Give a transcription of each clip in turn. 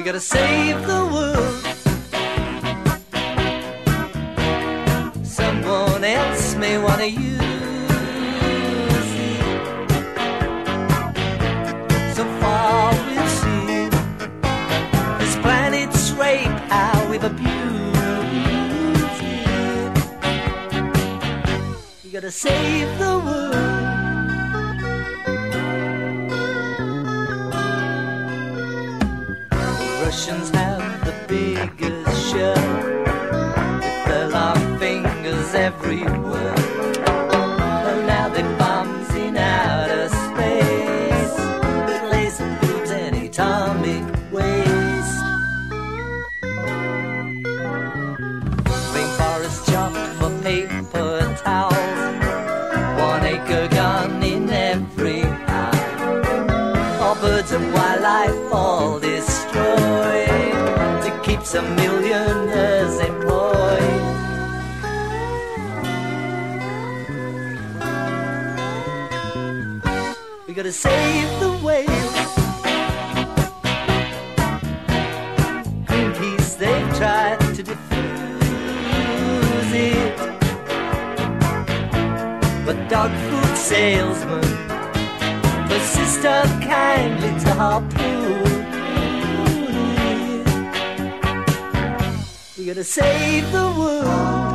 gotta save the world. Someone else may wanna use it. So far we've seen this planet's rape, how we've abused it. You gotta save the world. Russians have the biggest show. They fell our fingers everywhere. And now they bombs in outer space with laser beams and atomic waste. Rainforest chopped for paper towels. 1 acre gone in every eye. All birds and wildlife all destroyed to keep some millionaires employed. We gotta save the whales. Greenpeace, they've tried to defuse it, but dog food salesmen persist unkindly to harpoon it. We gotta save the world.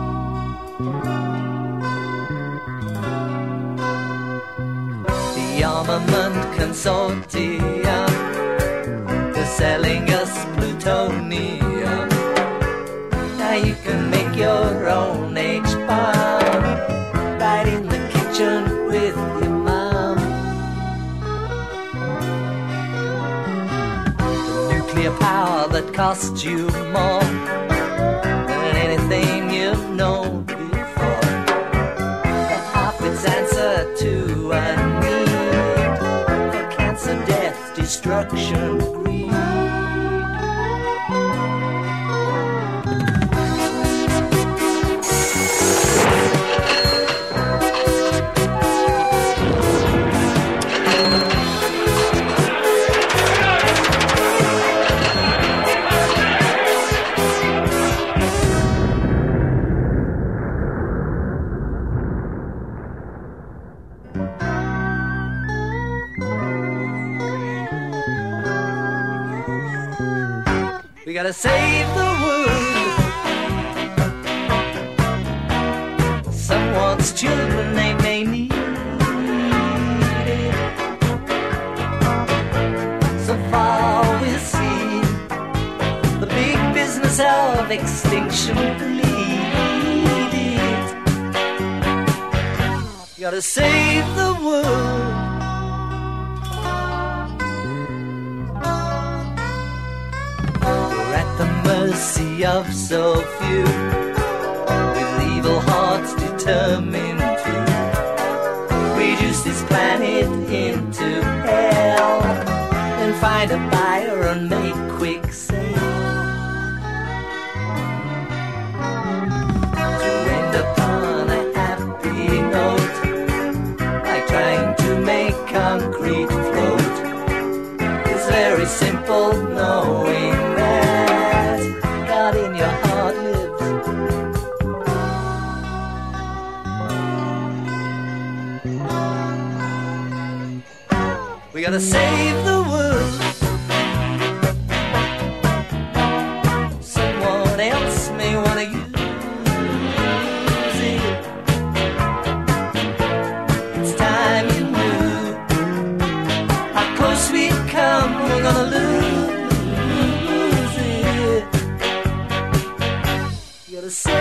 The armament consortium, they're selling us plutonium. Now you can make your own H-bomb right in the kitchen with your mom. Nuclear power that costs you more than anything you've known before. Half its answer to a need for cancer, death, destruction, greed. We gotta save the world. Someone's children, they may need it. So far we've seen the big business of extinction bleed it. You gotta save the world. Mercy of so few, with evil hearts determined to reduce this planet into hell and find a buyer and make quick sale. To end upon a happy note, like trying to make concrete float, it's very simple knowing that God in your heart lives. We gotta save the world. Someone else may wanna use it. It's time you knew how close we come. We're gonna lose it. You gotta say